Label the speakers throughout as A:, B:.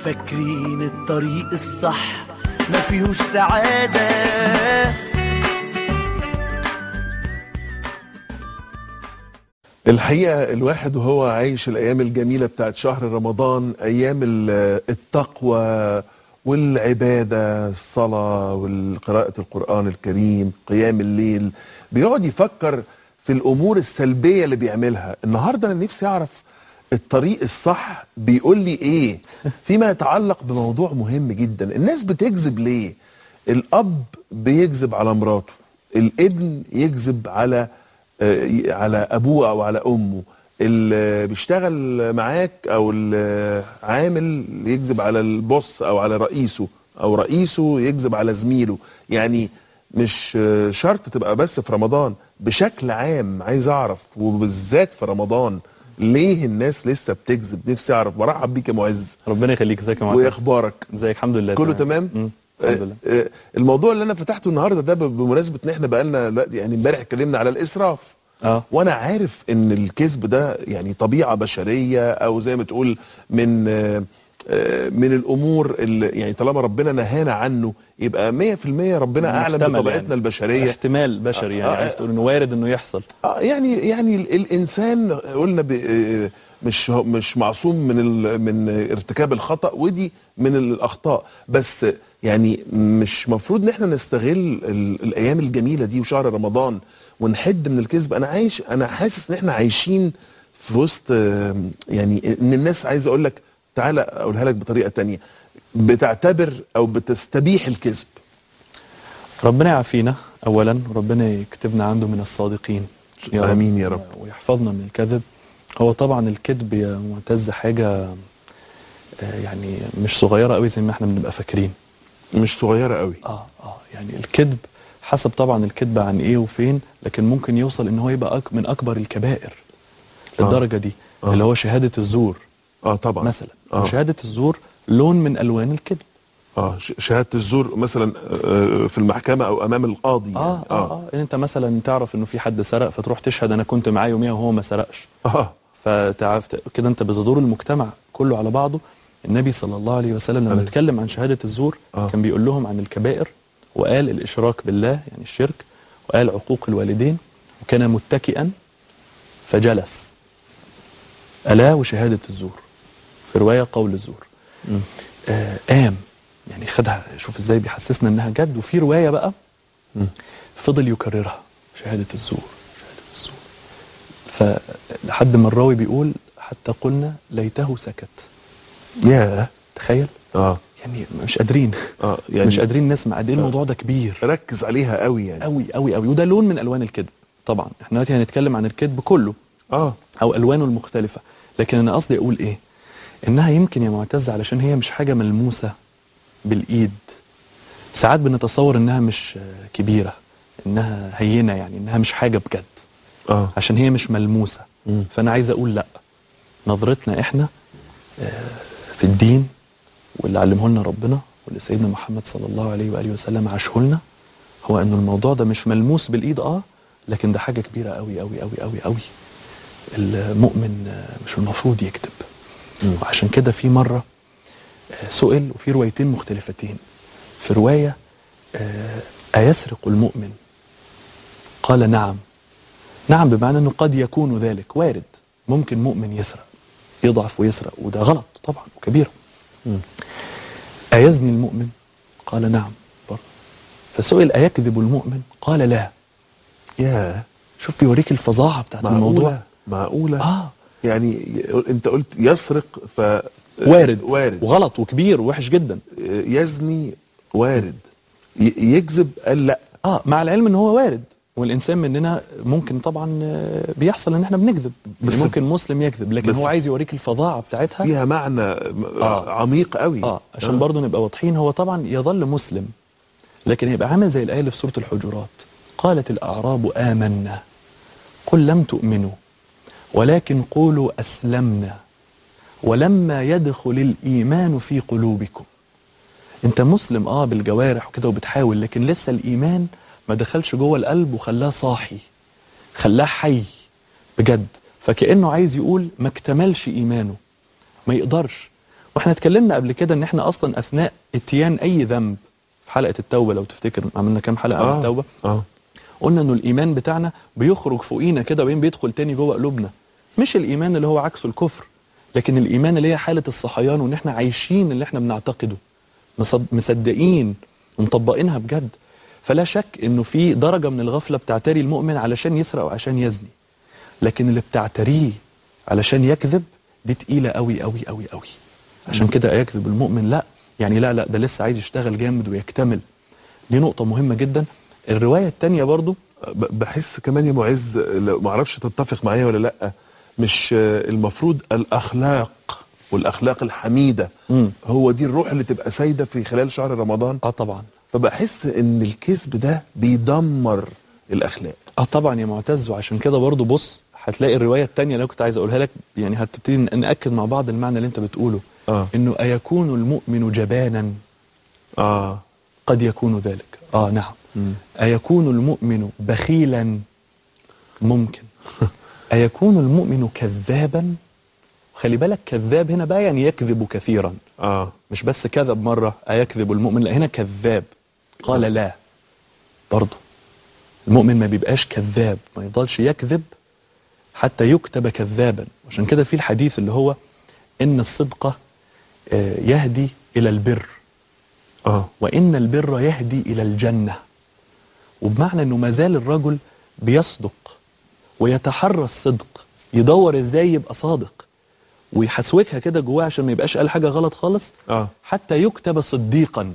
A: فاكرين الطريق الصح ما فيهوش سعادة.
B: الحقيقة الواحد وهو عايش الأيام الجميلة بتاعت شهر رمضان، أيام التقوى والعبادة، الصلاة والقراءة القرآن الكريم، قيام الليل، بيقعد يفكر في الأمور السلبية اللي بيعملها. النهاردة أنا نفسي أعرف الطريق الصح بيقول لي إيه فيما يتعلق بموضوع مهم جدا. الناس بتكذب ليه؟ الأب بيكذب على مراته، الابن يكذب على ابوه او على امه، اللي بيشتغل معاك او العامل يكذب على البوس او على رئيسه، او رئيسه يكذب على زميله. يعني مش شرط تبقى بس في رمضان، بشكل عام عايز اعرف، وبالذات في رمضان ليه الناس لسه بتكذب؟ نفسي اعرف. برحب بيك يا معز.
C: ربنا يخليك. ازيك يا معز؟
B: وايه اخبارك؟
C: ازيك؟ الحمد لله
B: كله تمام.
C: الحمد لله.
B: الموضوع اللي انا فتحته النهارده ده بمناسبه ان احنا بقالنا دلوقتي، يعني امبارح اتكلمنا على الاسراف. وانا عارف ان الكذب ده يعني طبيعه بشريه، او زي ما تقول من الامور اللي يعني طالما ربنا نهانا عنه يبقى 100% ربنا اعلم بطبيعتنا يعني
C: البشريه. احتمال بشري يعني عايز تقول انه وارد انه يحصل.
B: يعني الانسان قلنا مش معصوم من ارتكاب الخطأ، ودي من الاخطاء، بس يعني مش مفروض ان احنا نستغل الايام الجميله دي وشهر رمضان ونحد من الكذب. انا حاسس ان احنا عايشين في وسط، يعني ان الناس، عايز اقول لك تعالى اقولها لك بطريقه تانية، بتعتبر او بتستبيح الكذب.
C: ربنا يعافينا اولا، وربنا يكتبنا عنده من الصادقين
B: يا امين يا رب،
C: ويحفظنا من الكذب. هو طبعا الكذب يا معتز حاجه يعني مش صغيره قوي زي ما احنا بنبقى فاكرين.
B: مش صغيره قوي.
C: يعني الكذب حسب طبعا الكذب عن ايه وفين، لكن ممكن يوصل ان هو يبقى من اكبر الكبائر للدرجه دي. اللي هو شهاده الزور.
B: طبعا
C: مثلا شهاده الزور لون من الوان الكذب.
B: شهاده الزور مثلا في المحكمه او امام القاضي يعني.
C: انت مثلا تعرف انه في حد سرق، فتروح تشهد انا كنت معاه يوميها وهو ما سرقش. فتعرف كده انت بتدور المجتمع كله على بعضه. النبي صلى الله عليه وسلم لما اتكلم عن شهاده الزور كان بيقول لهم عن الكبائر، وقال الاشراك بالله يعني الشرك، وقال عقوق الوالدين، وكان متكئا فجلس. الا وشهاده الزور، في روايه قول الزور. قام يعني خدها، شوف ازاي بيحسسنا انها جد. وفي روايه بقى فضل يكررها، شهاده الزور شهاده الزور، فلحد ما الراوي بيقول حتى قلنا ليته سكت.
B: ياه
C: تخيل. يعني مش قادرين يعني مش قادرين نسمع قد ايه الموضوع ده كبير.
B: ركز عليها قوي يعني،
C: قوي قوي قوي. وده لون من الوان الكذب. طبعا احنا دلوقتي هنتكلم عن الكذب كله او الوانه المختلفه، لكن انا قصدي اقول ايه، انها يمكن يا معتز علشان هي مش حاجه ملموسه بالايد. ساعات بنتصور انها مش كبيره، انها هينه، يعني انها مش حاجه بجد عشان هي مش ملموسه. فانا عايز اقول لا، نظرتنا احنا في الدين واللي علمه لنا ربنا واللي سيدنا محمد صلى الله عليه واله وسلم عاشه لنا، هو انه الموضوع ده مش ملموس بالايد لكن ده حاجه كبيره قوي قوي قوي قوي قوي. المؤمن مش المفروض يكذب. وعشان كده في مره سئل، وفي روايتين مختلفتين. في روايه أيسرق المؤمن؟ قال نعم. نعم بمعنى انه قد يكون ذلك، وارد، ممكن مؤمن يسرق، يضعف ويسرق، وده غلط طبعا وكبيره. أيزني المؤمن؟ قال نعم برضه. فسئل أيكذب المؤمن؟ قال لا.
B: ياه،
C: شوف بيوريك الفظاعه بتاعت الموضوع.
B: معقوله يعني انت قلت يسرق
C: وارد وغلط وكبير ووحش جدا.
B: يزني وارد، يكذب قال لا.
C: مع العلم ان هو وارد، والانسان مننا ممكن طبعا بيحصل ان احنا بنكذب، ممكن مسلم يكذب، لكن هو عايز يوريك الفظاعه بتاعتها،
B: فيها معنى عميق قوي.
C: عشان برضه نبقى واضحين. هو طبعا يظل مسلم، لكن هيبقى عامل زي الايه اللي في سوره الحجرات، قالت الاعراب آمنا قل لم تؤمنوا ولكن قولوا أسلمنا ولما يدخل الإيمان في قلوبكم. انت مسلم بالجوارح وكده وبتحاول، لكن لسه الإيمان ما دخلش جوه القلب وخلاه صاحي، خلاه حي بجد. فكأنه عايز يقول ما اكتملش إيمانه، ما يقدرش. واحنا اتكلمنا قبل كده ان احنا اصلا اثناء اتيان اي ذنب في حلقه التوبه، لو تفتكر عملنا كام حلقه عن التوبه، قلنا انه الايمان بتاعنا بيخرج فوقينا كده وبين بيدخل تاني جوه قلوبنا. مش الايمان اللي هو عكسه الكفر، لكن الايمان اللي هي حاله الصحيان، وان احنا عايشين اللي احنا بنعتقده، مصدقين ومطبقينها بجد. فلا شك انه في درجه من الغفله بتعتري المؤمن علشان يسرق وعشان يزني، لكن اللي بتعتريه علشان يكذب دي تقيله قوي قوي قوي قوي. عشان كده يكذب المؤمن لا، يعني لا ده لسه عايز يشتغل جامد ويكتمل. دي نقطه مهمه جدا. الروايه الثانيه برضو
B: بحس كمان يا معز، ما اعرفش تتفق معايا ولا لا، مش المفروض الاخلاق والاخلاق الحميده هو دي الروح اللي تبقى سايده في خلال شهر رمضان؟
C: طبعا.
B: فبحس ان الكذب ده بيدمر الاخلاق.
C: طبعا يا معتز. وعشان كده برضو بص هتلاقي الروايه الثانيه اللي كنت عايز اقولها لك، يعني هتبتدي ناكد مع بعض المعنى اللي انت بتقوله. انه ايكون المؤمن جبانا؟ قد يكون ذلك. نعم. ايكون المؤمن بخيلا؟ ممكن. ايكون المؤمن كذابا؟ خلي بالك كذاب هنا بقى يعني يكذب كثيرا. مش بس كذب مره ايكذب المؤمن، لا هنا كذاب. قال لا، برضه المؤمن ما بيبقاش كذاب، ما يفضلش يكذب حتى يكتب كذابا. عشان كده في الحديث اللي هو ان الصدق يهدي الى البر، وان البر يهدي الى الجنه. وبمعنى انه ما زال الرجل بيصدق ويتحرى الصدق، يدور ازاي يبقى صادق ويحسوكها كده جواه عشان ما يبقاش قال حاجه غلط خالص، حتى يكتب صديقا.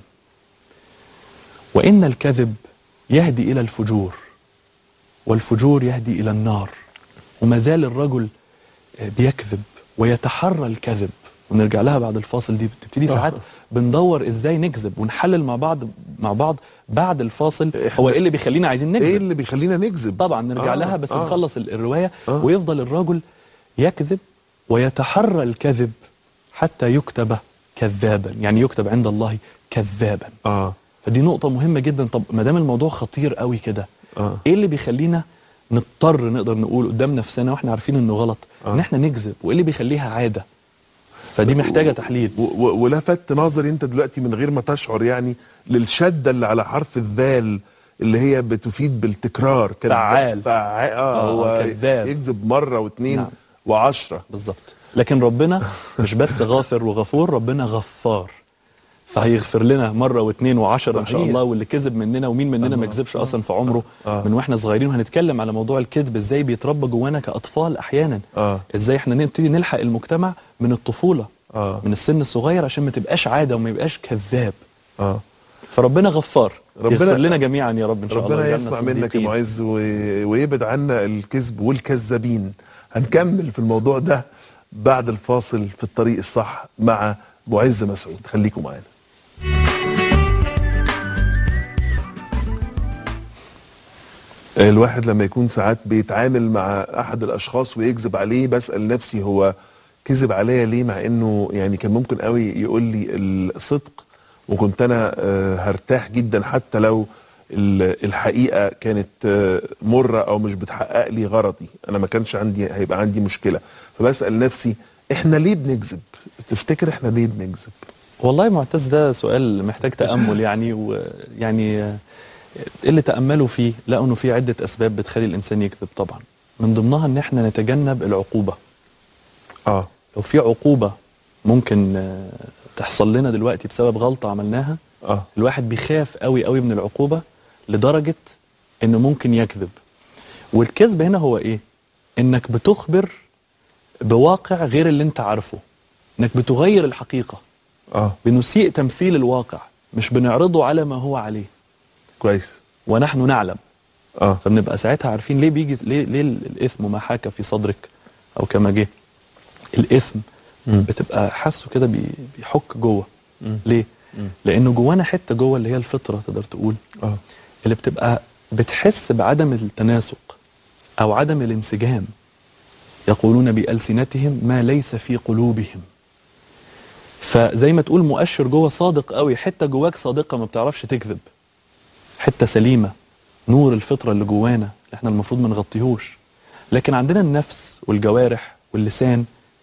C: وان الكذب يهدي الى الفجور، والفجور يهدي الى النار. وما زال الرجل بيكذب ويتحرى الكذب. ونرجع لها بعد الفاصل. دي بتبتدي ساعات بندور ازاي نكذب ونحلل مع بعض بعد الفاصل. هو ايه اللي بيخلينا عايزين نكذب؟
B: ايه اللي بيخلينا نكذب؟
C: طبعا نرجع لها، بس نخلص الروايه. ويفضل الرجل يكذب ويتحرى الكذب حتى يكتب كذابا، يعني يكتب عند الله كذابا. فدي نقطه مهمه جدا. طب ما دام الموضوع خطير قوي كده، ايه اللي بيخلينا نضطر نقدر نقول قدام نفسنا واحنا عارفين انه غلط ان احنا نكذب؟ وايه اللي بيخليها عاده؟ فدي محتاجه تحليل.
B: ولفت نظري انت دلوقتي من غير ما تشعر يعني للشده اللي على حرف الذال اللي هي بتفيد بالتكرار.
C: فعال.
B: هو
C: كذاب.
B: يكذب مره واثنين و10
C: بالظبط. لكن ربنا مش بس غافر وغفور، ربنا غفار، فهيغفر لنا مره واثنين و10 ان شاء الله. واللي كذب مننا، ومين مننا ما كذبش اصلا في عمره من واحنا صغيرين. وهنتكلم على موضوع الكذب ازاي بيتربى جوانا كاطفال احيانا. ازاي احنا نبتدي نلحق المجتمع من الطفوله، من السن الصغير، عشان ما تبقاش عاده وما يبقاش كذاب. فربنا غفار، يغفر لنا جميعا يا رب ان شاء الله.
B: ربنا يسمع منك يا معز ويبعد عنا الكذب والكذابين. هنكمل في الموضوع ده بعد الفاصل في الطريق الصح مع معز مسعود. خليكم معانا. الواحد لما يكون ساعات بيتعامل مع احد الاشخاص ويكذب عليه، بسأل نفسي هو كذب عليا ليه؟ مع انه يعني كان ممكن قوي يقول لي الصدق وكنت انا هرتاح جدا، حتى لو الحقيقة كانت مرة او مش بتحقق لي غرضي، انا ما كانش هيبقى عندي مشكلة. فبسأل نفسي احنا ليه بنكذب؟ تفتكر احنا ليه بنكذب؟
C: والله يا معتز ده سؤال محتاج تأمل يعني. ويعني اللي تأملوا فيه لقوا انه في عدة اسباب بتخلي الانسان يكذب. طبعا من ضمنها ان احنا نتجنب العقوبة. لو في عقوبة ممكن تحصل لنا دلوقتي بسبب غلطة عملناها، الواحد بيخاف قوي قوي من العقوبة لدرجة انه ممكن يكذب. والكذب هنا هو ايه؟ انك بتخبر بواقع غير اللي انت عارفه، انك بتغير الحقيقة. بنسيء تمثيل الواقع، مش بنعرضه على ما هو عليه.
B: كويس.
C: ونحن نعلم. فبنبقى ساعتها عارفين ليه بيجي ليه الاثم ما حاك في صدرك، او كما جه الاثم بتبقى حاسه كده بيحك جوه. ليه؟ لانه جوانا حته جوه اللي هي الفطره تقدر تقول، اللي بتبقى بتحس بعدم التناسق او عدم الانسجام. يقولون بألسنتهم ما ليس في قلوبهم. فزي ما تقول مؤشر جوه صادق قوي، حته جواك صادقه ما بتعرفش تكذب، حته سليمه، نور الفطره اللي جوانا اللي احنا المفروض ما نغطيهوش. لكن عندنا النفس والجوارح واللسان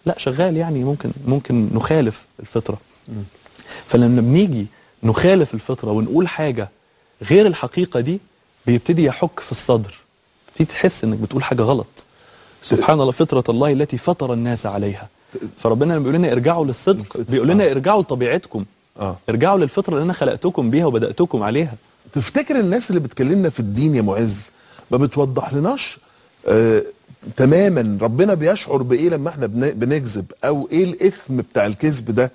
C: لا شغال، يعني ممكن نخالف الفطرة. فلما بنيجي نخالف الفطرة ونقول حاجة غير الحقيقة دي، بيبتدي يحك في الصدر، تبتدي تحس انك بتقول حاجة غلط. سبحان الله، فطرة الله التي فطر الناس عليها. فربنا لما بيقول لنا ارجعوا للصدق، بيقول لنا ارجعوا لطبيعتكم، ارجعوا للفطرة اللي انا خلقتكم بيها وبدأتكم عليها.
B: تفتكر الناس اللي بتكلمنا في الدين يا معز ما بتوضح لناش تماما ربنا بيشعر بايه لما احنا بنكذب، او ايه الاثم بتاع الكذب ده،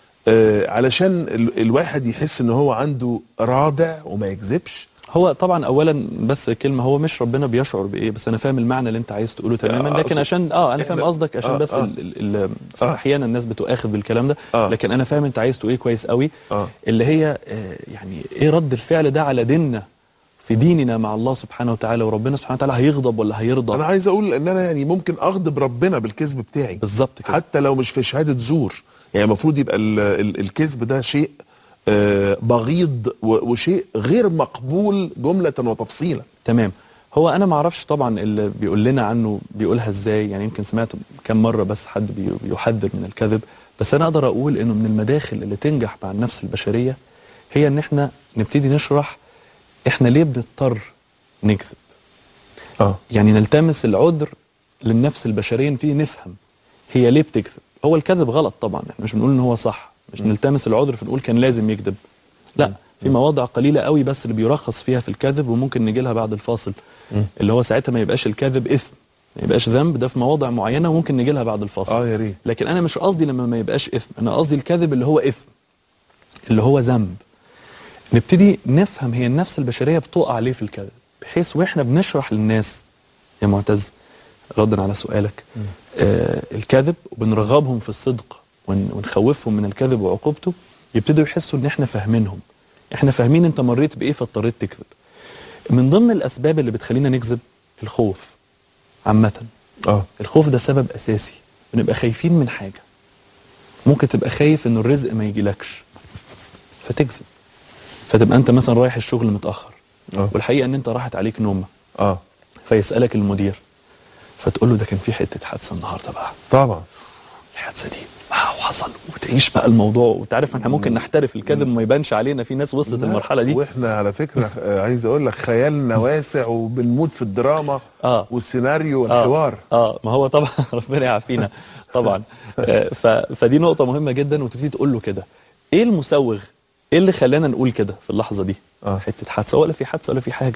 B: علشان الواحد يحس ان هو عنده رادع وما يكذبش؟
C: هو طبعا اولا بس كلمه، هو مش ربنا بيشعر بايه، بس انا فاهم المعنى اللي انت عايز تقوله تماما، لكن عشان انا فاهم قصدك، عشان بس احيانا الناس بتؤاخذ بالكلام ده، لكن انا فاهم انت عايز تقول ايه كويس قوي. اللي هي يعني ايه رد الفعل ده على ديننا، في ديننا مع الله سبحانه وتعالى، وربنا سبحانه وتعالى هيغضب ولا هيرضى؟
B: انا عايز اقول ان انا يعني ممكن اغضب ربنا بالكذب بتاعي
C: بالظبط كده،
B: حتى لو مش في شهاده زور. يعني المفروض يبقى الكذب ده شيء بغيض وشيء غير مقبول جمله وتفصيلا.
C: تمام. هو انا ما اعرفش طبعا اللي بيقول لنا عنه بيقولها ازاي، يعني يمكن سمعت كم مره بس حد بيحذر من الكذب، بس انا اقدر اقول انه من المداخل اللي تنجح مع النفس البشريه هي ان احنا نبتدي نشرح احنا ليه بنضطر نكذب. يعني نلتمس العذر للنفس البشريه، نبتدي نفهم هي ليه بتكذب. هو الكذب غلط طبعا، احنا مش بنقول ان هو صح، مش نلتمس العذر فنقول كان لازم يكذب، لا، في مواضع قليله قوي بس اللي بيرخص فيها في الكذب، وممكن نجي لها بعد الفاصل، اللي هو ساعتها ما يبقاش الكذب اثم، ما يبقاش ذنب، ده في مواضع معينه وممكن نجي لها بعد الفاصل.
B: يا ريت.
C: لكن انا مش قصدي لما ما يبقاش اثم، انا قصدي الكذب اللي هو اثم، اللي هو ذنب. نبتدي نفهم هي النفس البشريه بتقع ليه في الكذب، بحيث واحنا بنشرح للناس يا معتز، ردا على سؤالك، الكذب، وبنرغبهم في الصدق ونخوفهم من الكذب وعقوبته، يبتدوا يحسوا ان احنا فاهمينهم، احنا فاهمين انت مريت بايه فاضطريت تكذب. من ضمن الاسباب اللي بتخلينا نكذب الخوف عامه. الخوف ده سبب اساسي، بنبقى خايفين من حاجه، ممكن تبقى خايف ان الرزق ما يجيلكش فتكذب، فتبقى انت مثلا رايح الشغل متاخر والحقيقه ان انت راحت عليك نومه، فيسالك المدير فتقول له ده كان في حته حادثه النهارده بقى،
B: طبعا
C: الحادثه دي وحصل، وتعيش بقى الموضوع، وتعرف احنا ممكن نحترف الكذب وما يبانش علينا، في ناس وصلت المرحله دي.
B: واحنا على فكره عايز اقول لك خيالنا واسع وبنموت في الدراما والسيناريو والحوار.
C: ما هو طبعا ربنا يعافينا طبعا. فدي نقطه مهمه جدا، وتبتدي تقول له كده ايه المسوغ، ايه اللي خلانا نقول كده في اللحظه دي؟ حته حادثه ولا في حادثه ولا في حاجه؟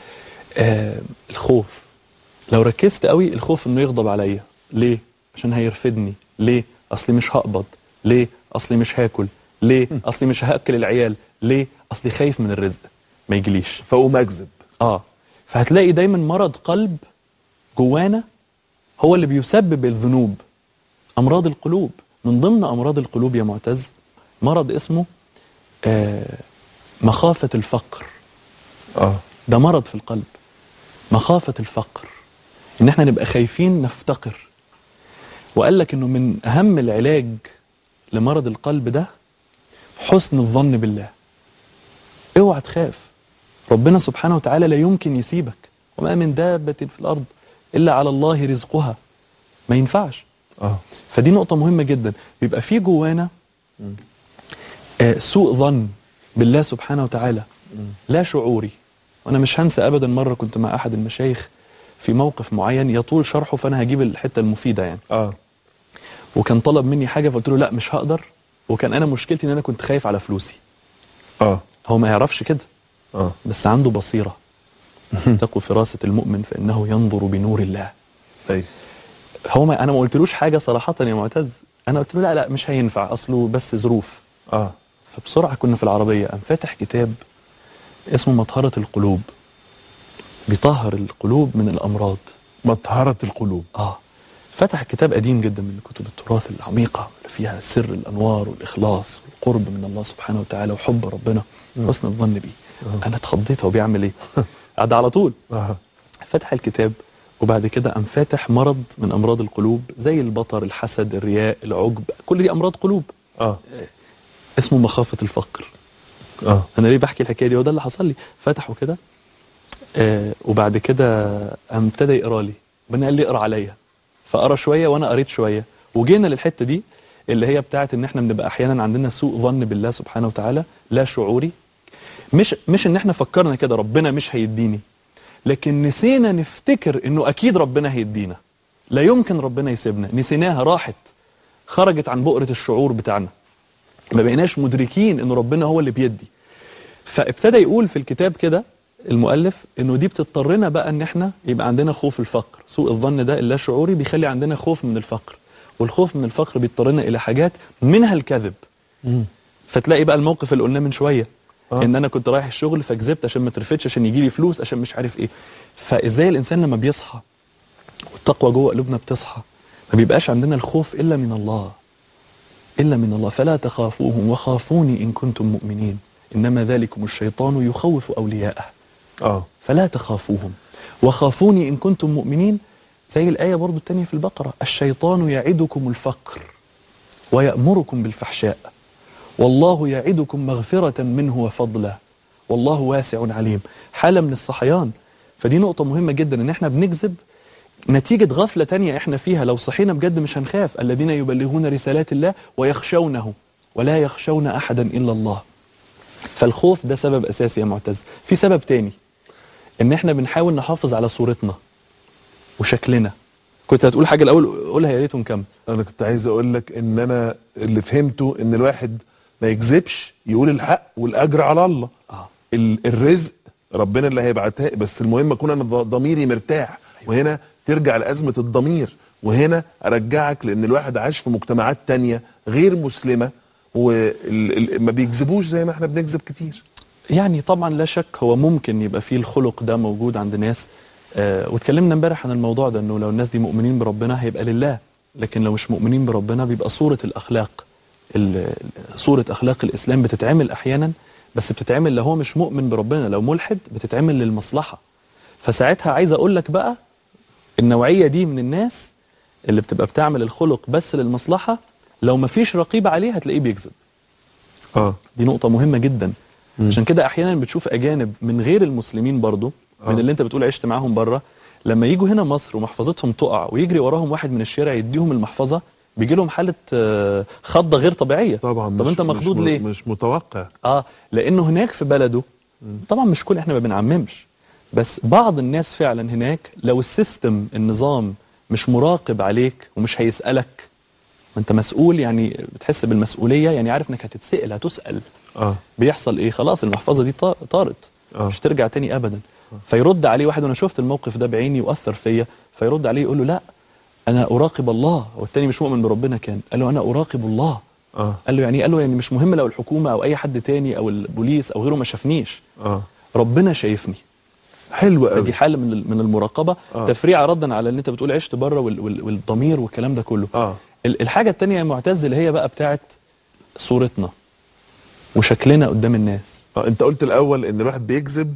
C: الخوف. لو ركزت قوي، الخوف انه يغضب عليا، ليه؟ عشان هيرفدني، ليه؟ اصلي مش هقبض، ليه؟ اصلي مش هاكل، ليه؟ اصلي مش هاكل العيال، ليه؟ اصلي خايف من الرزق ما يجيليش
B: فاقوم اكذب.
C: فهتلاقي دايما مرض قلب جوانا هو اللي بيسبب الذنوب. امراض القلوب، من ضمن امراض القلوب يا معتز مرض اسمه مخافة الفقر. ده مرض في القلب، مخافة الفقر، ان احنا نبقى خايفين نفتقر. وقال لك انه من اهم العلاج لمرض القلب ده حسن الظن بالله. اوعى تخاف، ربنا سبحانه وتعالى لا يمكن يسيبك، وما من دابة في الارض الا على الله رزقها، ما ينفعش. فدي نقطة مهمة جدا. بيبقى في جوانا سوء ظن بالله سبحانه وتعالى لا شعوري. وانا مش هنسى ابدا مرة كنت مع احد المشايخ في موقف معين يطول شرحه، فانا هجيب الحتة المفيدة يعني. وكان طلب مني حاجة فقلت له لا مش هقدر، وكان انا مشكلتي ان انا كنت خايف على فلوسي. هو ما يعرفش كده، بس عنده بصيرة. تقوا فراسة المؤمن فإنه ينظر بنور الله. هو انا ما قلتلوش حاجة صراحة يا معتز، انا قلت له لا مش هينفع، اصله بس ظروف. فبسرعة كنا في العربية، قام فاتح كتاب اسمه مطهرة القلوب، بيطهر القلوب من الأمراض.
B: مطهرة القلوب.
C: فتح كتاب قديم جدا من كتب التراث العميقة اللي فيها سر الأنوار والإخلاص والقرب من الله سبحانه وتعالى وحب ربنا، حسن الظن بيه. أنا اتخضيت، هو بيعمل إيه؟ قعد على طول. فتح الكتاب، وبعد كده قام فاتح مرض من أمراض القلوب زي البطر، الحسد، الرياء، العجب، كل دي أمراض قلوب. اسمه مخافة الفقر. أنا ليه بحكي الحكاية دي؟ وده اللي حصل لي. فتحه كده، وبعد كده قام ابتدى يقرا لي، ربنا قال لي اقرا عليا، فقرا شوية وأنا قريت شوية، وجينا للحته دي اللي هي بتاعت ان احنا بنبقى احيانا عندنا سوء ظن بالله سبحانه وتعالى لا شعوري. مش ان احنا فكرنا كده ربنا مش هيديني، لكن نسينا نفتكر انه اكيد ربنا هيدينا، لا يمكن ربنا يسيبنا، نسيناها، راحت، خرجت عن بؤرة الشعور بتاعنا، ما بقيناش مدركين انه ربنا هو اللي بيدي. فابتدى يقول في الكتاب كده المؤلف انه دي بتضطرنا بقى ان احنا يبقى عندنا خوف الفقر. سوء الظن ده اللا شعوري بيخلي عندنا خوف من الفقر، والخوف من الفقر بيضطرنا الى حاجات منها الكذب. فتلاقي بقى الموقف اللي قلناه من شويه ان انا كنت رايح الشغل فكذبت عشان ما ترفدش، عشان يجي لي فلوس، عشان مش عارف ايه. فازاي الانسان لما بيصحى والتقوى جوه قلوبنا بتصحى ما بيبقاش عندنا الخوف الا من الله، الا من الله. فلا تخافوهم وخافوني ان كنتم مؤمنين انما ذلكم الشيطان يخوف اولياءه. فلا تخافوهم وخافوني ان كنتم مؤمنين. زي الايه برضو الثانيه في البقره، الشيطان يعدكم الفقر ويأمركم بالفحشاء والله يعدكم مغفرة منه وفضلا والله واسع عليم. حالة من الصحيان. فدي نقطة مهمة جدا ان احنا بنكذب نتيجة غفلة تانية احنا فيها. لو صحينا بجد مش هنخاف. الذين يبلغون رسالات الله ويخشونه ولا يخشون احدا الا الله. فالخوف ده سبب اساسي يا معتز. في سبب تاني ان احنا بنحاول نحافظ على صورتنا وشكلنا. كنت هتقول حاجة الاول قولها يا ريت ونكمل.
B: انا كنت عايز اقول لك ان انا اللي فهمته ان الواحد ما يكذبش، يقول الحق والاجر على الله. الرزق ربنا اللي هيبعتها، بس المهم اكون انا ضميري مرتاح. وهنا ترجع لازمه الضمير، وهنا ارجعك لان الواحد عاش في مجتمعات تانية غير مسلمه وما بيكذبوش زي ما احنا بنكذب كتير.
C: يعني طبعا لا شك هو ممكن يبقى فيه الخلق ده موجود عند ناس. واتكلمنا امبارح عن الموضوع ده انه لو الناس دي مؤمنين بربنا هيبقى لله، لكن لو مش مؤمنين بربنا بيبقى صورة الاخلاق، صورة اخلاق الاسلام بتتعمل احيانا، بس بتتعمل لو هو مش مؤمن بربنا. لو ملحد بتتعمل للمصلحة. فساعتها عايز اقول لك بقى النوعية دي من الناس اللي بتبقى بتعمل الخلق بس للمصلحة، لو مفيش رقيب عليه هتلاقيه بيكذب. دي نقطة مهمة جدا. عشان كده احيانا بتشوف اجانب من غير المسلمين برضو، من اللي انت بتقول عشت معاهم بره، لما يجوا هنا مصر ومحفظتهم تقع ويجري وراهم واحد من الشارع يديهم المحفظة، بيجي لهم حالة خضة غير طبيعية.
B: طبعا.
C: طب انت مخضوض ليه؟
B: مش متوقع.
C: لانه هناك في بلده طبعا مش كل، احنا ما بنعممش، بس بعض الناس فعلا هناك لو السيستم النظام مش مراقب عليك ومش هيسألك، ما انت مسؤول، يعني بتحس بالمسؤولية، يعني عارف انك هتتسأل هتسأل. بيحصل ايه؟ خلاص المحفظة دي طارت، مش ترجع تاني ابدا. فيرد عليه واحد، وانا شفت الموقف ده بعيني واثر فيا، فيرد عليه يقول له لا انا اراقب الله. والتاني مش مؤمن بربنا، قال له انا اراقب الله. قال له يعني إيه؟ قال له يعني مش مهم لو الحكومه او اي حد تاني او البوليس او غيره ما شافنيش، ربنا شايفني.
B: حلو قوي.
C: دي حاله من المراقبه. تفريعه ردا على اللي انت بتقول عشت بره والضمير والكلام ده كله. الحاجه الثانيه يا معتز اللي هي بقى بتاعت صورتنا وشكلنا قدام الناس.
B: انت قلت الاول ان الواحد بيكذب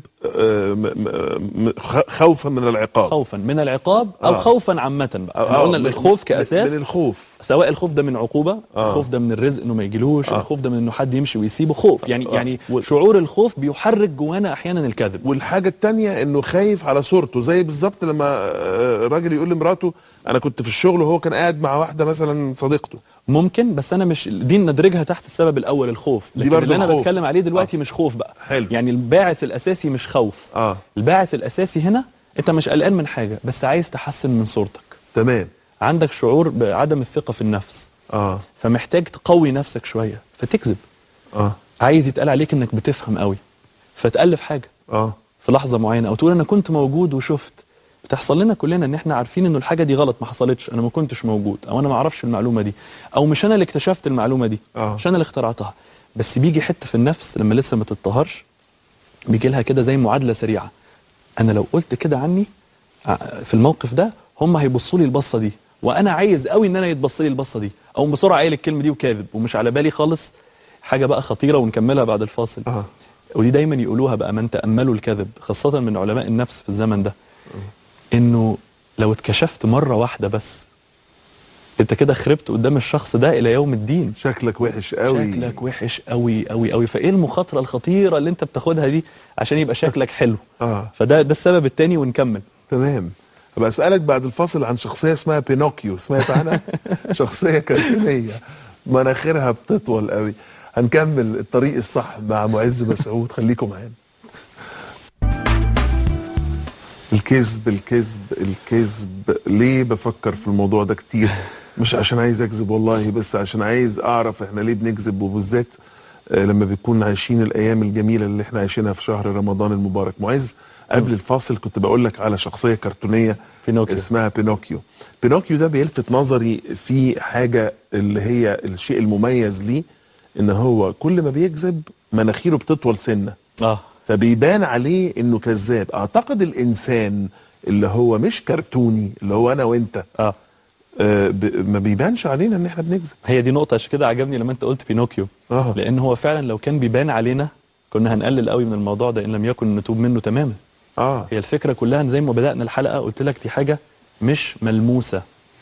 B: خوفا من العقاب.
C: خوفا من العقاب او خوفا عامه بقى. قلنا الخوف كاساس،
B: من الخوف،
C: سواء الخوف ده من عقوبه، الخوف ده من الرزق انه ما يجيلوش، الخوف ده من انه حد يمشي ويسيبه. خوف يعني شعور الخوف بيحرك جوانا احيانا الكذب.
B: والحاجه الثانيه انه خايف على صورته، زي بالظبط لما راجل يقول لمراته انا كنت في الشغل وهو كان قاعد مع واحده مثلا صديقته.
C: ممكن، بس انا مش دي ندرجها تحت السبب الاول الخوف، لكن اللي انا بتكلم عليه دلوقتي مش خوف بقى.
B: حلو.
C: يعني الباعث الاساسي مش خوف. الباعث الاساسي هنا انت مش قلقان من حاجه، بس عايز تحسن من صورتك.
B: تمام.
C: عندك شعور بعدم الثقه في النفس. فمحتاج تقوي نفسك شويه فتكذب. عايز يتقال عليك انك بتفهم قوي فتالف حاجه في لحظه معينه، او تقول انا كنت موجود وشفت. بتحصل لنا كلنا ان احنا عارفين انه الحاجه دي غلط، ما حصلتش، انا ما كنتش موجود، او انا ما اعرفش المعلومه دي، او مش انا اللي اكتشفت المعلومه دي، مش انا اللي اخترعتها. بس بيجي حته في النفس لما لسه ما تتطهرش، بيجي لها كده زي معادله سريعه. انا لو قلت كده عني في الموقف ده هم هيبصوا لي البصه دي، وانا عايز قوي ان انا يتبص لي البصه دي، او بسرعه قايل الكلمه دي وكاذب ومش على بالي خالص. حاجه بقى خطيره ونكملها بعد الفاصل. ودي دايما يقولوها بقى من تاملوا الكذب، خاصه من علماء النفس في الزمن ده، انه لو اتكشفت مره واحده بس انت كده خربت قدام الشخص ده الى يوم الدين.
B: شكلك وحش قوي،
C: شكلك وحش قوي قوي قوي. فايه المخاطره الخطيره اللي انت بتاخدها دي عشان يبقى شكلك حلو؟ فده السبب الثاني ونكمل.
B: تمام. هبقى اسالك بعد الفاصل عن شخصيه اسمها بينوكيو، سمعت عنها؟ شخصيه كرتونيه مناخيرها بتطول قوي. هنكمل الطريق الصح مع معز مسعود، خليكم معانا. الكذب الكذب الكذب، ليه بفكر في الموضوع ده كتير؟ مش عشان عايز اكذب والله، بس عشان عايز اعرف احنا ليه بنكذب، وبالذات لما بيكون عايشين الايام الجميله اللي احنا عايشينها في شهر رمضان المبارك. معز، قبل الفاصل كنت بقول لك على شخصيه كرتونيه
C: بينوكيو.
B: اسمها بينوكيو. بينوكيو ده بيلفت نظري في حاجه اللي هي الشيء المميز ليه، ان هو كل ما بيكذب مناخيره بتطول سنه، فبيبان عليه انه كذاب. اعتقد الانسان اللي هو مش كرتوني، اللي هو انا وانت، ما بيبانش علينا ان احنا بنكذب.
C: هي دي نقطه، عشان كده عجبني لما انت قلت بينوكيو. لان هو فعلا لو كان بيبان علينا كنا هنقلل قوي من الموضوع ده ان لم يكن نتوب منه تماما. هي الفكره كلها زي ما بدانا الحلقه قلت لك دي حاجه مش ملموسه.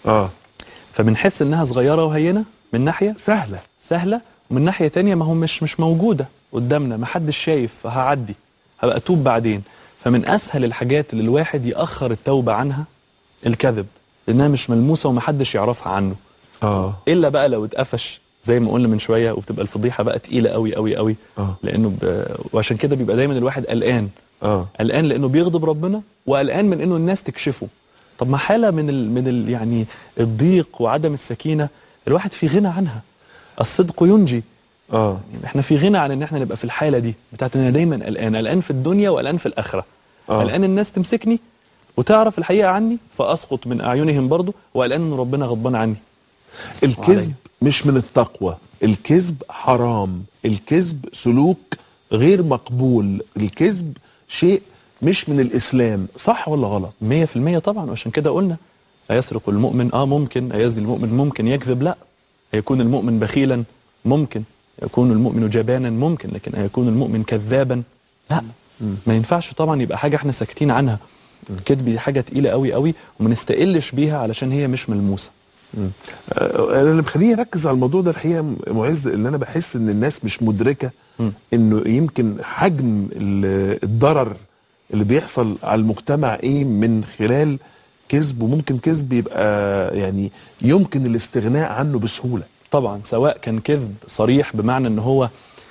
C: فبنحس انها صغيره وهينه من ناحيه، سهله، ومن ناحيه تانية ما هو مش موجوده قدامنا، ما حدش شايف، فهعدي هبقى اتوب بعدين. فمن اسهل الحاجات اللي الواحد ياخر التوبه عنها الكذب، لانها مش ملموسه ومحدش يعرفها عنه. الا بقى لو اتقفش زي ما قلنا من شويه، وبتبقى الفضيحه بقى تقيله قوي قوي قوي. لانه وعشان كده بيبقى دايما الواحد قلقان. قلقان لانه بيغضب ربنا، وقلقان من انه الناس تكشفه. طب ما حاله من يعني الضيق وعدم السكينه الواحد في غنى عنها. الصدق ينجي. يعني احنا في غنى عن ان احنا نبقى في الحاله دي بتاعت ان انا دايما قلقان في الدنيا وقلقان في الاخره. قلقان الناس تمسكني وتعرف الحقيقه عني فاسقط من اعينهم برضو، وقلقان ان ربنا غضبان عني.
B: الكذب مش من التقوى، الكذب حرام، الكذب سلوك غير مقبول، الكذب شيء مش من الاسلام. صح ولا غلط؟
C: 100% طبعا. وعشان كده قلنا أيسرق المؤمن؟ ممكن. أيزني المؤمن؟ ممكن. يكذب؟ لا. يكون المؤمن بخيلا؟ ممكن. يكون المؤمن جبانا؟ ممكن. لكن يكون المؤمن كذابا؟ لا. ما ينفعش طبعا يبقى حاجه احنا ساكتين عنها. الكذب دي حاجه تقيله قوي قوي وما نستقلش بيها علشان هي مش ملموسه.
B: انا اللي مخليني اركز على الموضوع ده الحقيقه معز، ان انا بحس ان الناس مش مدركه انه يمكن حجم الضرر اللي بيحصل على المجتمع ايه من خلال كذب. وممكن كذب يبقى يعني يمكن الاستغناء عنه بسهوله.
C: طبعا سواء كان كذب صريح بمعنى ان هو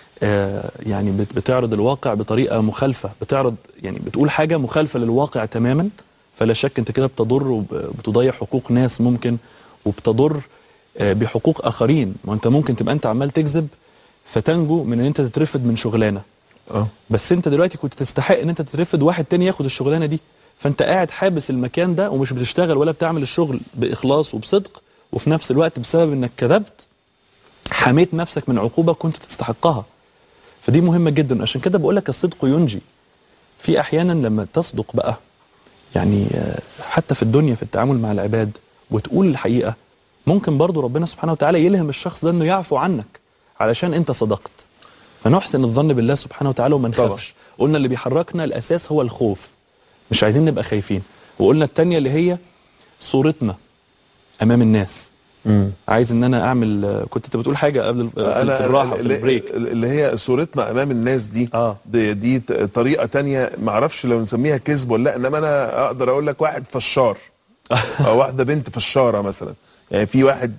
C: يعني بتعرض الواقع بطريقه مخالفه، يعني بتقول حاجه مخالفه للواقع تماما، فلا شك انت كده بتضر وبتضيع حقوق ناس ممكن، وبتضر بحقوق اخرين. وانت ممكن تبقى انت عمال تكذب فتنجو من ان انت تترفد من شغلانه. بس انت دلوقتي كنت تستحق ان انت تترفد واحد تاني ياخد الشغلانه دي، فانت قاعد حابس المكان ده ومش بتشتغل ولا بتعمل الشغل باخلاص وبصدق، وفي نفس الوقت بسبب انك كذبت حميت نفسك من عقوبه كنت تستحقها. فدي مهمه جدا. عشان كده بقول لك الصدق ينجي. في احيانا لما تصدق بقى يعني حتى في الدنيا في التعامل مع العباد وتقول الحقيقه، ممكن برضو ربنا سبحانه وتعالى يلهم الشخص ده انه يعفو عنك علشان انت صدقت. فنحسن الظن بالله سبحانه وتعالى وما نخافش. قلنا اللي بيحركنا الاساس هو الخوف، مش عايزين نبقى خايفين. وقلنا الثانيه اللي هي صورتنا امام الناس. عايز ان انا اعمل، كنت انت بتقول حاجه قبل في الراحه في البريك،
B: اللي هي صورتنا امام الناس دي. دي طريقه تانية ما اعرفش لو نسميها كذب ولا لا، انما انا اقدر اقول لك واحد فشار او واحده بنت فشاره مثلا. يعني في واحد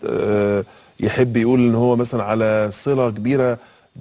B: يحب يقول ان هو مثلا على صله كبيره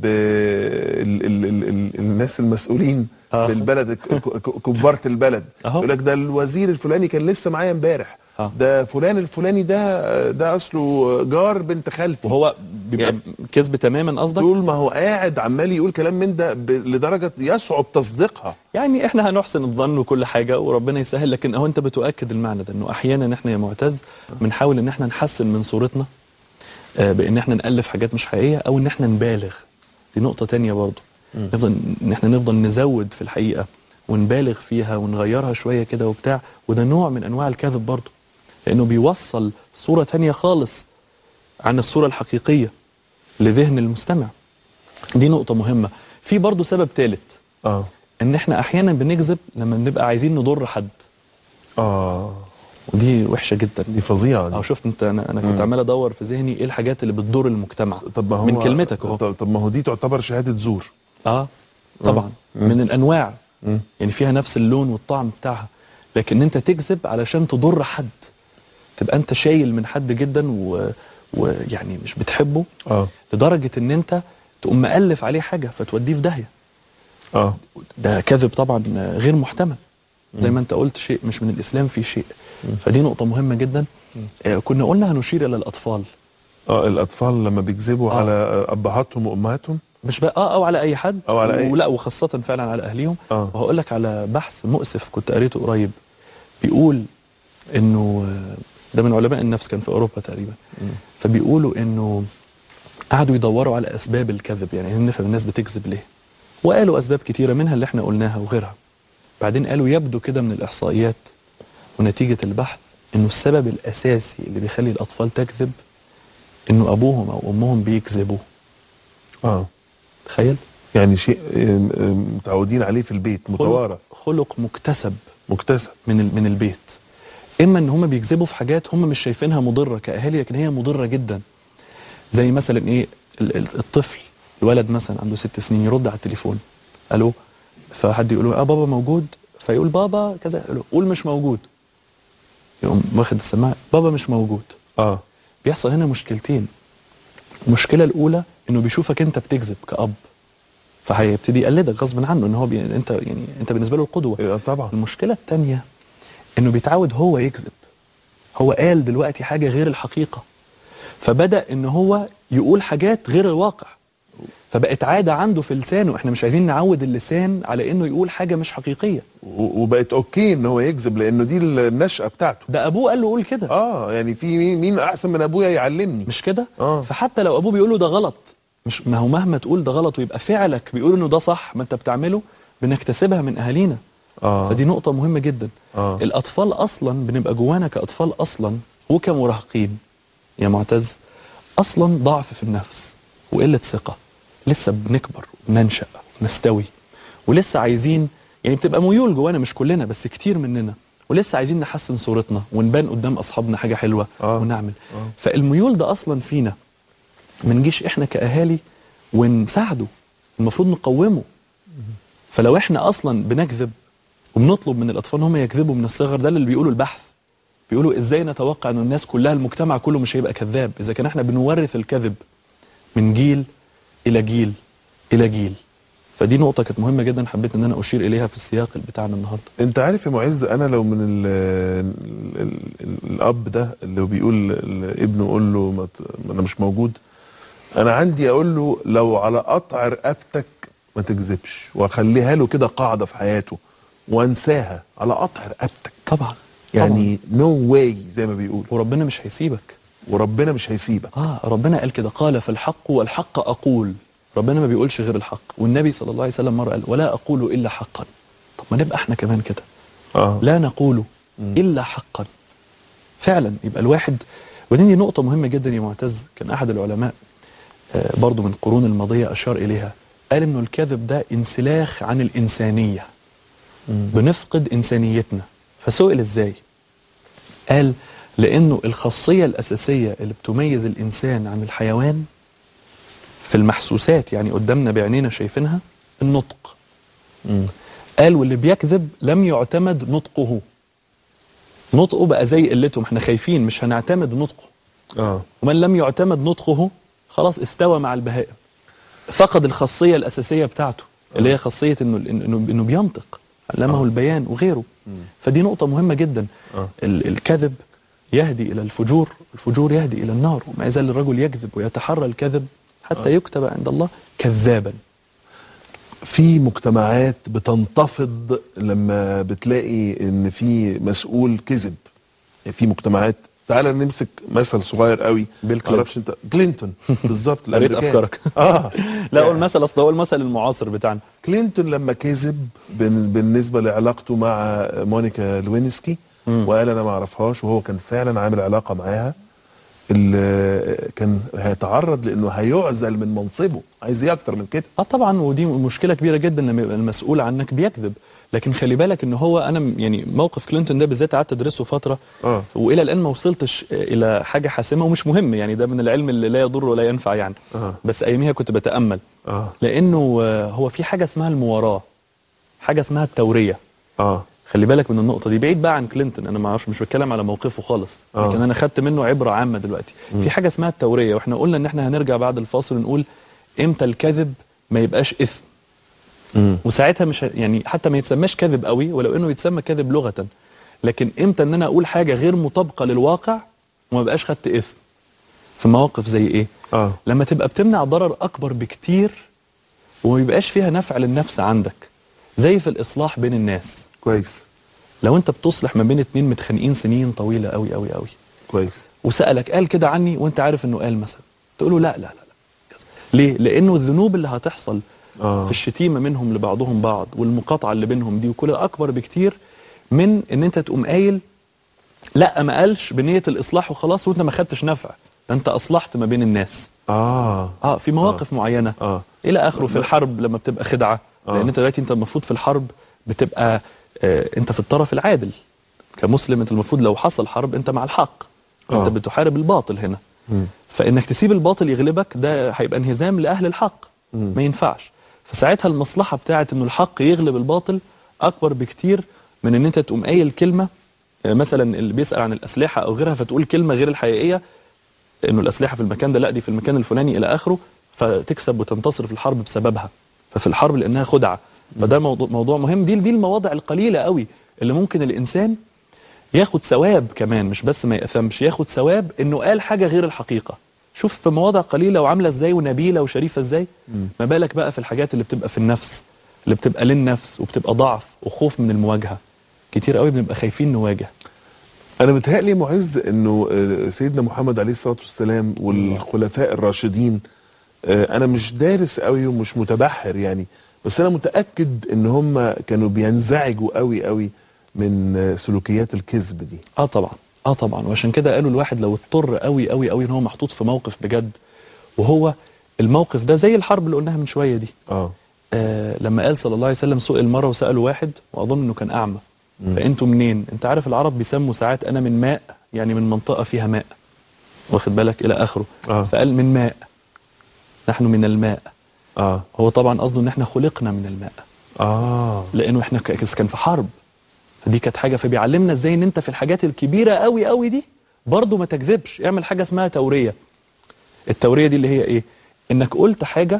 B: بالناس المسؤولين بالبلد، كبارة البلد، يقول لك ده الوزير الفلاني كان لسه معايا امبارح، ده فلان الفلاني ده اصله جار بنت خالتي،
C: وهو بيبقى يعني كذب تماما قصدك؟
B: طول ما هو قاعد عمال يقول كلام من ده لدرجه يصعب تصديقها.
C: يعني احنا هنحسن الظن وكل حاجه وربنا يسهل، لكن اهو انت بتؤكد المعنى ده انه احيانا احنا يا معتز بنحاول ان احنا نحسن من صورتنا بان احنا نالف حاجات مش حقيقيه او ان احنا نبالغ. دي نقطه تانية برضه، نفضل نزود في الحقيقه ونبالغ فيها ونغيرها شويه كده وبتاع، وده نوع من انواع الكذب برضه، لانه بيوصل صوره تانية خالص عن الصوره الحقيقيه لذهن المستمع. دي نقطه مهمه. في برضه سبب ثالث، ان احنا احيانا بنكذب لما بنبقى عايزين نضر حد. ودي وحشه جدا،
B: دي فظيعه.
C: شفت انت، انا كنت عمال ادور في ذهني ايه الحاجات اللي بتضر المجتمع.
B: طب ما هو
C: من كلمتك اهو.
B: طب ما هو دي تعتبر شهاده زور.
C: طبعا من الانواع، يعني فيها نفس اللون والطعم بتاعها. لكن انت تكذب علشان تضر حد، تبقى انت شايل من حد جدا ويعني مش بتحبه لدرجه ان انت تقوم مألف عليه حاجه فتوديه في داهيه. ده كذب طبعا غير محتمل، زي ما انت قلت شيء مش من الاسلام في شيء. فدي نقطه مهمه جدا. كنا قلنا هنشير الى الاطفال.
B: الاطفال لما بيكذبوا على ابهاتهم وامهاتهم،
C: مش بقى او على اي حد،
B: او على
C: ولا وخاصه فعلا على اهليهم. وهقول لك على بحث مؤسف كنت قريته قريب، بيقول انه ده من علماء النفس، كان في اوروبا تقريبا. فبيقولوا انه قعدوا يدوروا على اسباب الكذب، يعني نفهم الناس بتكذب ليه، وقالوا اسباب كتيره منها اللي احنا قلناها وغيرها. بعدين قالوا يبدو كده من الاحصائيات ونتيجه البحث انه السبب الاساسي اللي بيخلي الاطفال تكذب انه ابوهم او امهم بيكذبوا. تخيل،
B: يعني شيء متعودين عليه في البيت، متوارث،
C: خلق مكتسب
B: من
C: البيت. اما ان هم بيكذبوا في حاجات هم مش شايفينها مضره كاهالي، لكن هي مضره جدا. زي مثلا ايه، الطفل، الولد مثلا عنده 6 سنين يرد على التليفون، الو، فحد يقول له بابا موجود، فيقول بابا كذا، يقول له قول مش موجود، يقوم واخد السماعه بابا مش موجود. بيحصل هنا مشكلتين. المشكله الاولى انه بيشوفك انت بتكذب كأب، فهيبتدي يقلدك غصب عنه، ان هو انت بالنسبه له القدوه.
B: طبعا.
C: المشكله الثانيه انه بيتعود هو يكذب، هو قال دلوقتي حاجه غير الحقيقه، فبدأ ان هو يقول حاجات غير الواقع، فبقت عاده عنده في لسانه. احنا مش عايزين نعود اللسان على انه يقول حاجه مش حقيقيه،
B: وبقت اوكي ان هو يكذب لانه دي النشأة بتاعته.
C: ده ابوه قال له قول كده.
B: يعني في مين احسن من ابويا يعلمني،
C: مش كده؟ فحتى لو ابوه بيقول له ده غلط، مش ما هو مهما تقول ده غلط ويبقى فعلك بيقول انه ده صح، ما انت بتعمله، بنكتسبها من اهالينا. فدي نقطه مهمه جدا. الاطفال اصلا بنبقى جوانا كاطفال اصلا وكمراهقين يا معتز، اصلا ضعف في النفس وقله ثقه، لسه بنكبر وننشأ ونستوي، ولسه عايزين، يعني بتبقى ميول جوانا، مش كلنا بس كتير مننا، ولسه عايزين نحسن صورتنا ونبان قدام اصحابنا حاجه حلوه ونعمل. فالميول ده اصلا فينا، ما نجيش احنا كاهالي ونساعده، المفروض نقومه. فلو احنا اصلا بنكذب وبنطلب من الاطفال ان هم يكذبوا من الصغر، ده اللي بيقولوا البحث، بيقولوا ازاي نتوقع ان الناس كلها، المجتمع كله مش هيبقى كذاب اذا كان احنا بنورث الكذب من جيل الى جيل الى جيل. فدي نقطة كانت مهمة جدا، حبيت ان انا اشير اليها في السياق بتاعنا النهارده.
B: انت عارف يا معز، انا لو من الاب ده اللي بيقول لابنه قول له انا مش موجود، انا عندي اقول له لو على قطع رقبتك ما تكذبش، واخليها له كده قاعدة في حياته وانساها، على قطع رقبتك.
C: طبعا
B: يعني نو واي زي ما بيقول.
C: وربنا مش هيسيبك. ربنا قال كده، قال فالحق والحق اقول. ربنا ما بيقولش غير الحق، والنبي صلى الله عليه وسلم مرة قال ولا اقول الا حقا. طب ما نبقى احنا كمان كده، لا نقول الا حقا فعلا. يبقى الواحد، ودي نقطة مهمة جدا يا معتز، كان احد العلماء برضو من القرون الماضية اشار اليها، قال انه الكذب ده انسلاخ عن الانسانية، بنفقد انسانيتنا. فسئل ازاي؟ قال لانه الخاصية الاساسية اللي بتميز الانسان عن الحيوان في المحسوسات، يعني قدامنا بعينينا شايفينها، النطق. قال واللي بيكذب لم يعتمد نطقه، نطقه بقى زي قلتهم، احنا خايفين مش هنعتمد نطقه. ومن لم يعتمد نطقه خلاص استوى مع البهائم، فقد الخاصية الأساسية بتاعته اللي هي خاصية انه بينطق، علمه البيان وغيره. فدي نقطة مهمة جدا. الكذب يهدي إلى الفجور، الفجور يهدي إلى النار، وما يزال الرجل يكذب ويتحرى الكذب حتى يكتب عند الله كذابا.
B: في مجتمعات بتنتفض لما بتلاقي ان في مسؤول كذب. يعني في مجتمعات، تعالى نمسك مثل صغير قوي، معرفش انت، كلينتون بالظبط.
C: قريت افكارك. لا هو المثل، اصل هو المثل المعاصر بتاعنا.
B: كلينتون لما كذب بالنسبه لعلاقته مع مونيكا لوينسكي، وقال انا ما اعرفهاش، وهو كان فعلا عامل علاقه معاها، اللي كان هيتعرض لانه هيعزل من منصبه. عايز ايه اكتر من كده؟
C: طبعا، ودي مشكله كبيره جدا لما يبقى المسؤول عنك بيكذب. لكن خلي بالك ان هو، انا يعني موقف كلينتون ده بالذات قعدت ادرسه فتره، والى الان ما وصلتش الى حاجه حاسمه، ومش مهم يعني، ده من العلم اللي لا يضر ولا ينفع يعني. بس اياميها كنت بتامل، لانه هو في حاجه اسمها المواراه، حاجه اسمها التوريه. خلي بالك من النقطه دي، بعيد بقى عن كلينتون، انا ما اعرفش، مش بتكلم على موقفه خالص، لكن انا خدت منه عبره عامه دلوقتي. في حاجه اسمها التوريه، واحنا قلنا ان احنا هنرجع بعد الفاصل ونقول امتى الكذب ما يبقاش اثم. وساعتها مش يعني حتى ما يتسماش كذب قوي، ولو انه يتسمى كذب لغه، لكن امتى ان انا اقول حاجه غير مطابقه للواقع وما بقاش خدت اثم. في مواقف زي ايه؟ لما تبقى بتمنع ضرر اكبر بكتير وما يبقاش فيها نفع للنفس عندك، زي في الاصلاح بين الناس.
B: كويس.
C: لو انت بتصلح ما بين اتنين متخانقين سنين طويله قوي قوي قوي،
B: كويس،
C: وسالك قال كده عني وانت عارف انه قال مثلا، تقول له لا لا لا لا. ليه؟ لانه الذنوب اللي هتحصل في الشتيمه منهم لبعضهم بعض والمقاطعه اللي بينهم دي وكل اكبر بكتير من ان انت تقوم قايل لا ما قالش بنيه الاصلاح وخلاص وانت ما خدتش نفع، انت اصلحت ما بين الناس. في مواقف معينه الى اخره. في الحرب لما بتبقى خدعه، لان انت دلوقتي انت المفروض في الحرب بتبقى انت في الطرف العادل كمسلم، انت المفروض لو حصل حرب انت مع الحق، انت بتحارب الباطل هنا. فانك تسيب الباطل يغلبك ده هيبقى انهزام لاهل الحق، ما ينفعش. فساعتها المصلحه بتاعت انه الحق يغلب الباطل اكبر بكتير من ان انت تقوم قايل كلمه، مثلا اللي بيسال عن الاسلحه او غيرها فتقول كلمه غير الحقيقيه، انه الاسلحه في المكان ده، لا دي في المكان الفلاني الى اخره، فتكسب وتنتصر في الحرب بسببها. ففي الحرب لانها خدعه. فده موضوع مهم. دي المواضع القليله قوي اللي ممكن الانسان ياخد ثواب كمان، مش بس ما يأثمش، ياخد ثواب انه قال حاجه غير الحقيقه. شوف في مواضع قليله وعامله ازاي ونبيله وشريفه ازاي، ما بالك بقى في الحاجات اللي بتبقى في النفس، اللي بتبقى للنفس وبتبقى ضعف وخوف من المواجهه. كتير قوي بنبقى خايفين نواجه.
B: انا متهيألي معز انه سيدنا محمد عليه الصلاه والسلام والخلفاء الراشدين، انا مش دارس قوي ومش متبحر يعني، بس انا متاكد ان هم كانوا بينزعجوا قوي قوي من سلوكيات الكذب دي.
C: طبعا وعشان كده قالوا الواحد لو اضطر قوي قوي قوي ان هو محطوط في موقف بجد، وهو الموقف ده زي الحرب اللي قلناها من شويه دي. لما قال صلى الله عليه وسلم، سئل مره وسالوا واحد واظن انه كان اعمى، فانتوا منين؟ انت عارف العرب بيسموا ساعات انا من ماء، يعني من منطقه فيها ماء، واخد بالك الى اخره. فقال من ماء، نحن من الماء. هو طبعا قصده ان احنا خلقنا من الماء. لانه احنا كان في حرب، فدي كانت حاجه. فبيعلمنا ازاي ان انت في الحاجات الكبيره قوي قوي دي برضه ما تكذبش، اعمل حاجه اسمها توريه. التوريه دي اللي هي ايه؟ انك قلت حاجه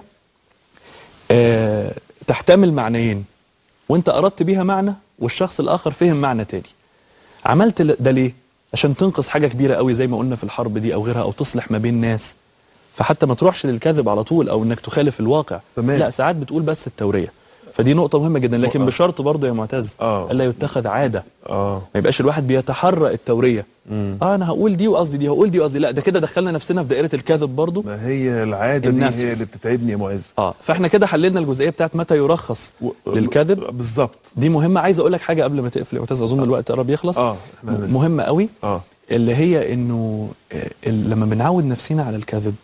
C: تحتمل معنيين، وانت اردت بيها معنى والشخص الاخر فهم معنى تاني. عملت ده ليه؟ عشان تنقذ حاجه كبيره قوي زي ما قلنا في الحرب دي او غيرها، او تصلح ما بين ناس. فحتى ما تروحش للكذب على طول او انك تخالف الواقع. لا، ساعات بتقول بس التوريه. فدي نقطه مهمه جدا، لكن بشرط برضه يا معتز الا يتخذ عاده. ما يبقاش الواحد بيتحرى التوريه. انا هقول دي وقصدي دي، هقول دي وقصدي، لا ده كده دخلنا نفسنا في دائره الكذب برضه.
B: ما هي العاده النفس دي هي اللي بتتعبني يا معز.
C: فاحنا كده حللنا الجزئيه بتاعت متى يرخص للكذب.
B: بالظبط،
C: دي مهمه. عايز اقول لك حاجه قبل ما تقفل يا معتز، اظن الوقت قرب يخلص. مهمه قوي. اللي هي انه لما بنعود نفسنا على الكذب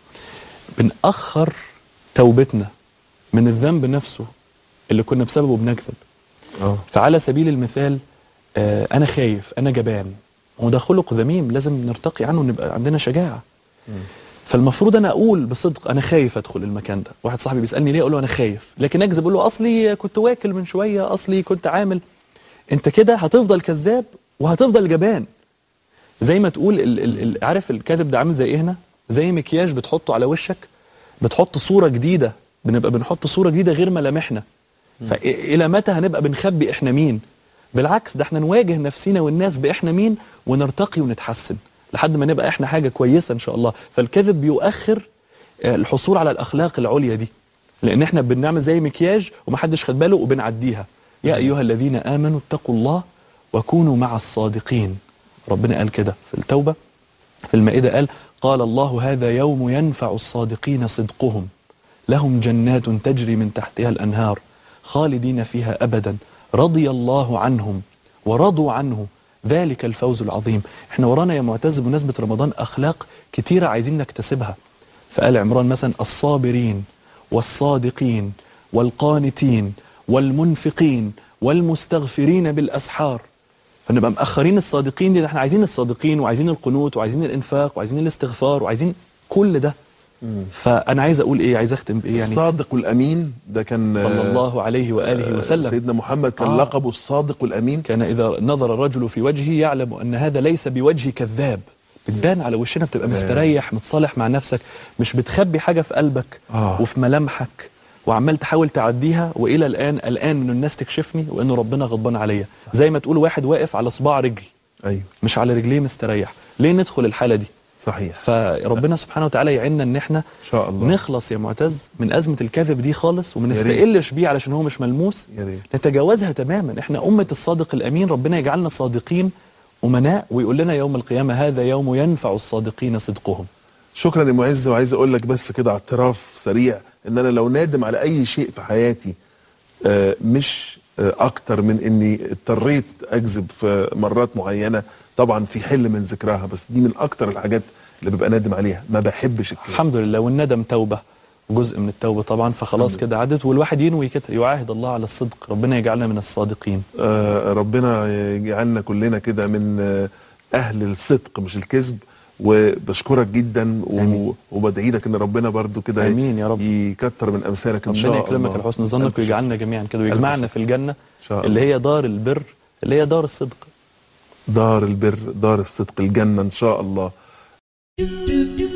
C: بنأخر توبتنا من الذنب نفسه اللي كنا بسببه بنكذب. فعلى سبيل المثال انا خايف، انا جبان، وده خلق ذميم لازم نرتقي عنه ونبقى عندنا شجاعه. فالمفروض انا اقول بصدق انا خايف ادخل المكان ده. واحد صاحبي بيسالني ليه، اقول له انا خايف، لكن اكذب اقول له اصلي كنت واكل من شويه، اصلي كنت عامل. انت كده هتفضل كذاب وهتفضل جبان. زي ما تقول عارف الكذب ده عامل زي ايه هنا؟ زي مكياج بتحطه على وشك، بتحط صوره جديده، بنبقى بنحط صوره جديده غير ملامحنا. فإلى متى هنبقى بنخبي احنا مين؟ بالعكس، ده احنا نواجه نفسنا والناس باحنا مين ونرتقي ونتحسن لحد ما نبقى احنا حاجه كويسه ان شاء الله. فالكذب بيؤخر الحصول على الاخلاق العليا دي، لان احنا بنعمل زي مكياج ومحدش خد باله وبنعديها. يا ايها الذين امنوا اتقوا الله وكونوا مع الصادقين. ربنا قال كده في التوبه. في المائده قال الله هذا يوم ينفع الصادقين صدقهم لهم جنات تجري من تحتها الأنهار خالدين فيها أبدا رضي الله عنهم ورضوا عنه ذلك الفوز العظيم. احنا ورانا يا معتز بمناسبة رمضان أخلاق كتيرة عايزين نكتسبها. فآل عمران مثلا الصابرين والصادقين والقانتين والمنفقين والمستغفرين بالأسحار. فنبقى مأخرين الصادقين دي، احنا عايزين الصادقين وعايزين القنوت وعايزين الإنفاق وعايزين الاستغفار وعايزين كل ده. فانا عايز اقول ايه، عايز اختم بايه يعني.
B: الصادق والامين ده كان
C: صلى الله عليه واله وسلم.
B: سيدنا محمد كان لقبه الصادق والامين.
C: كان اذا نظر الرجل في وجهه يعلم ان هذا ليس بوجه كذاب. بتبان على وشنا، بتبقى مستريح متصالح مع نفسك، مش بتخبي حاجه في قلبك وفي ملامحك وعمال تحاول تعديها، والى الان قلقان من الناس تكشفني وانه ربنا غضبان عليا. زي ما تقول واحد واقف على صباع رجل،
B: ايوه،
C: مش على رجليه مستريح. ليه ندخل الحاله دي؟
B: صحيح.
C: فربنا سبحانه وتعالى يعيننا ان احنا
B: ان شاء الله
C: نخلص يا معتز من ازمه الكذب دي خالص، وما نستقلش بيه علشان هو مش ملموس، نتجاوزها تماما. احنا امه الصادق الامين، ربنا يجعلنا صادقين امناء، ويقول لنا يوم القيامه هذا يوم ينفع الصادقين صدقهم.
B: شكرا يا معز. وعايز اقول لك بس كده اعتراف سريع ان انا لو نادم على اي شيء في حياتي مش اكتر من اني اضطريت اكذب في مرات معينه، طبعا في حل من ذكرها، بس دي من اكتر الحاجات اللي ببقى نادم عليها. ما بحبش الكذب.
C: الحمد لله. والندم توبه، جزء من التوبه طبعا، فخلاص كده عدت. والواحد ينوي كده، يعاهد الله على الصدق. ربنا يجعلنا من الصادقين.
B: ربنا يجعلنا كلنا كده من اهل الصدق مش الكذب. وبشكرك جدا وبدعي لك ان ربنا برضو كده
C: امين يا رب
B: يكتر من امثالك ان شاء الله.
C: ربنا يكرمك لحسن ظنك ويجعلنا جميعا كده، ويجمعنا في الجنه اللي هي دار البر، اللي هي دار الصدق.
B: دار البر، دار الصدق، الجنه ان شاء الله.